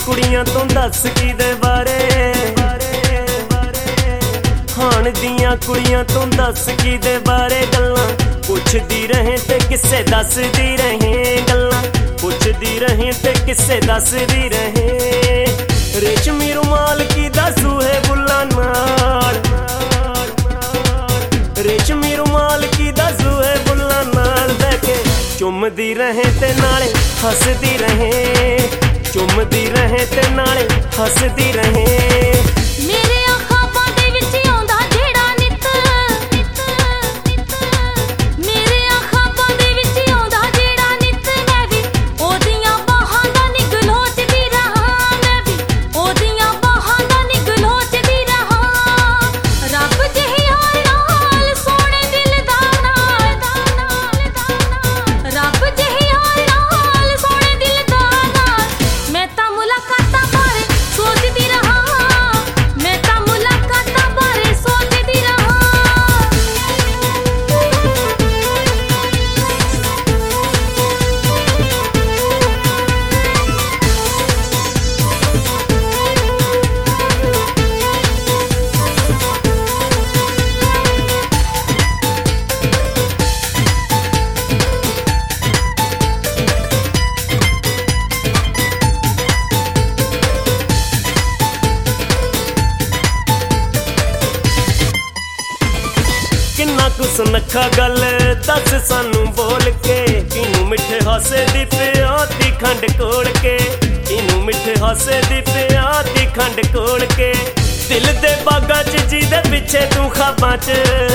कुड़ियां तो दस किदे बारे, हाण दियां कुड़ियां तो दस किदे बारे गल्लां पुछदी रहे ते किस्से दसदी रहे, गल्लां पुछदी रहे ते किस्से दसदी रहे। रेशमी रुमाल की दसू है बुल्ला नाल, रेशमी रुमाल की दसू है बुल्ला नाल बैठे चुमदी रहे ते नाले हसदी रहे, चुमदी रहे ते नाले हसदी रहे। मेरे ख्वाबां दे विच आउंदा जेड़ा नित, मेरे ख्वाबां दे विच आउंदा जेड़ा नित, मैं भी ओदियां बाहां दा निगलोचदी रहां, मैं भी ओदियां बाहां दा निगलोचदी रहां। रब जिही यार नाल सोहणे दिल दा नाल, रब जिही यार नाल सोहणे दिल दा नाल, मैं तां मुलाकातां बारे सोचदी रहां, मैं तां मुलाकातां बारे सोचदी रहां। किन्ना कुछ सुनखा गल दस सानू बोल के, किनू मिठे हासे दी प्याती खंड कोड़ के, किनू मिठे हासे दी प्याती खंड कोड़ के। दिल दे बागां च जिदे पिछे तू ख्वाबां च,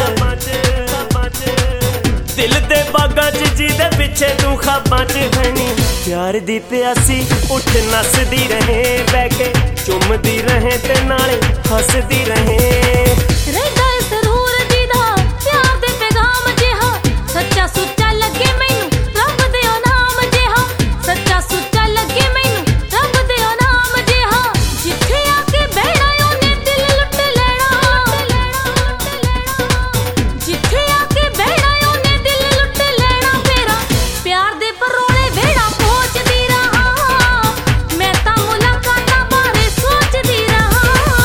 दिल दे बागां च जिदे पिछे तू ख्वाबां च हनी प्यार दी प्यासी उठ नसदी रहे, बह के चुमदी रहे ते नाले हसदी रहे। रहदा जरूर दीदा प्यार दे पैगाम जिहा, सच्चा सुच्चा लगे मैनू रब दे नाम जिहा, सच्चा सुच्चा लगे मैनू रब दे नाम जिहा। जिथे आके बहना ओने दिल लुट लेना, जिथे आके बहना ओने दिल लुट लेना। मेरा प्यार दे परोले वेड़ा पहुंचदी रहां, मैं तां मुलाकातां बारे सोचदी रहां।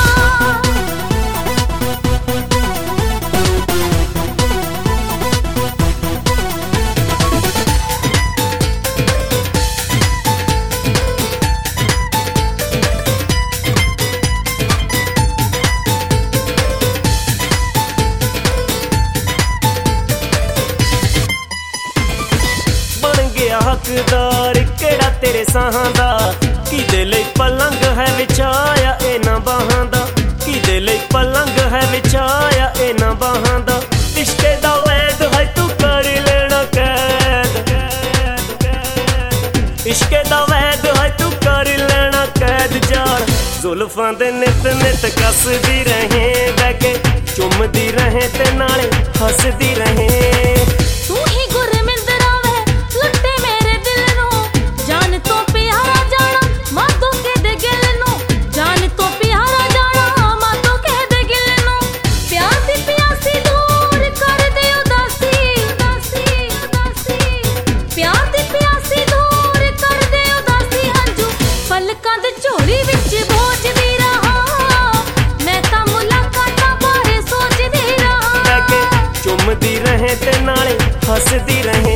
बन गया हकदार केड़ा तेरे साहां दा, किदे लई पलंग है विछाया इना बाहां दा, किदे लई पलंग है विछाया इना बाहां दा। इश्के दा वैद है तू कर लेना कैद, इश्के दा वैद है तू कर लेना कैद। जान जुल्फां दे नित नित कसदी रहे, बह के चुमदी रहे ते नाले हसदी रहे। तू ही गुरमिंदरा वे लुटे मेरे दिल नू, जान तो प्यारा जाना मातो के दे गिल नू, जान तो प्यारा जाना मातो के दे गिल नू। प्यार दी प्यासी दूर कर दे उदासी, प्यार दी प्यासी दूर कर दे उदासी। हंजू पलकां दे झोली विच बोझदी रहां, मैं तां मुलाकातां बारे सोचदी रहां। चुमदी रहे ते नाले हसदी रहे।